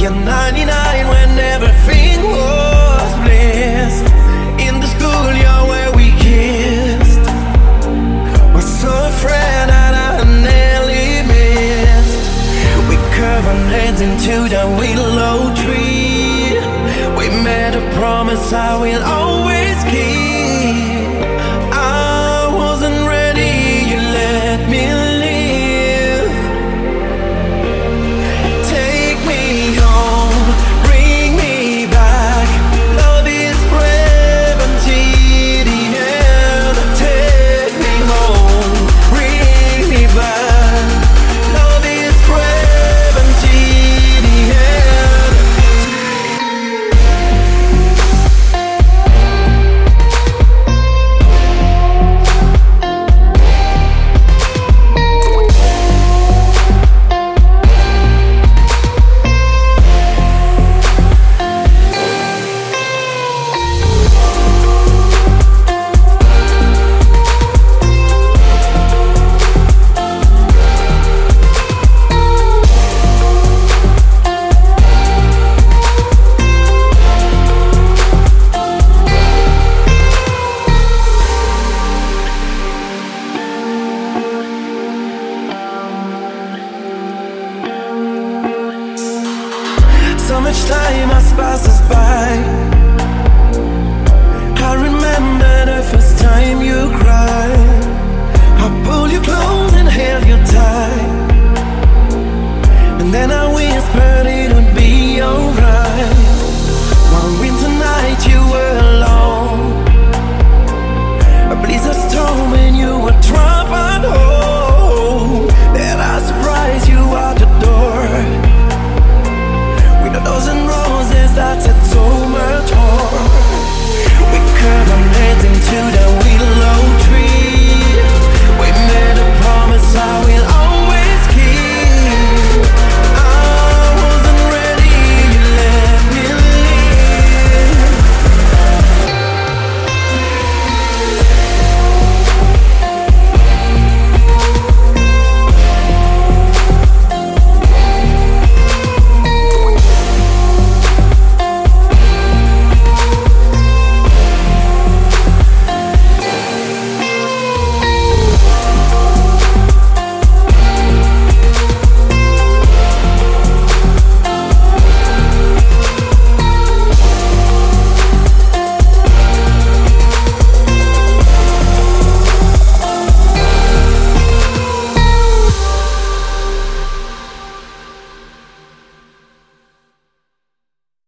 You're 99 when everything was bliss. In the schoolyard where we kissed, was so afraid that I nearly missed. We curved our heads into the willow tree. We made a promise I will always keep. I wasn't ready, you let me live. Take me home, bring me back. Love is brave until the end. Take me home, bring me back. Love is brave until the end. So much time has passed us by. I remember the first time you cried. I pulled you close and held you tight, and then I whispered